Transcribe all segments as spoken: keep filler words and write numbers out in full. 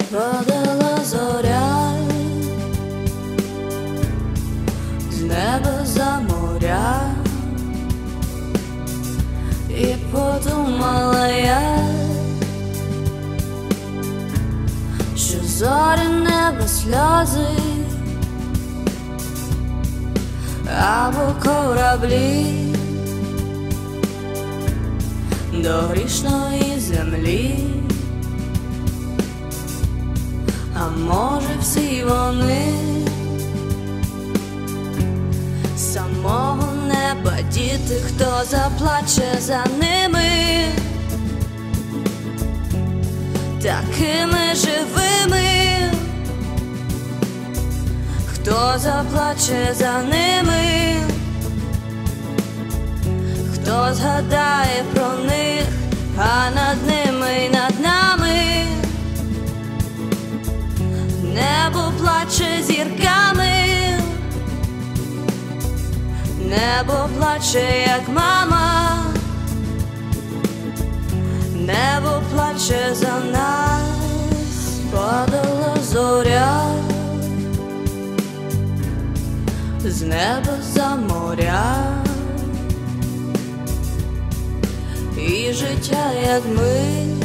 Падала зоря з неба за моря, і подумала я, що зорі неба сльози або кораблі до грішної землі. А може всі вони самого неба діти, хто заплаче за ними такими живими, хто заплаче за ними, хто згадає про них, а над ними й над нами небо плаче зірками, небо плаче, як мама, небо плаче за нас. Падала зоря з неба за моря, і життя, як мить,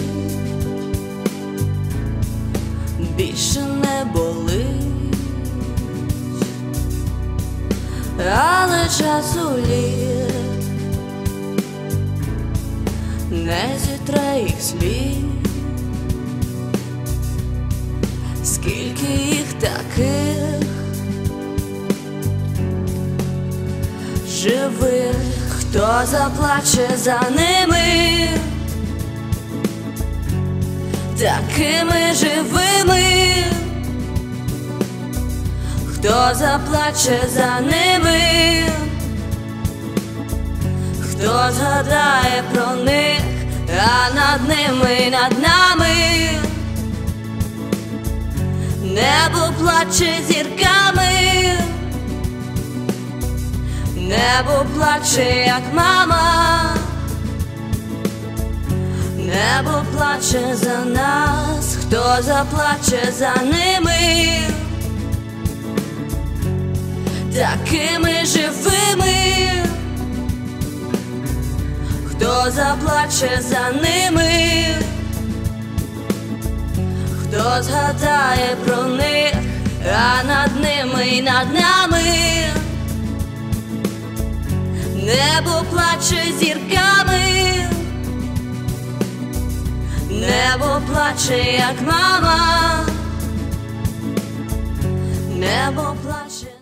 більше не болить, але часу літ не зітре їх слід. Скільки їх таких живих, хто заплаче за ними такими живими, хто заплаче за ними, хто згадає про них, а над ними й над нами небо плаче зірками, небо плаче, як мама, небо плаче за нас, хто заплаче за ними такими живими, хто заплаче за ними, хто згадає про них, а над ними й над нами небо плаче зірками, небо плаче, як мама, небо плаче.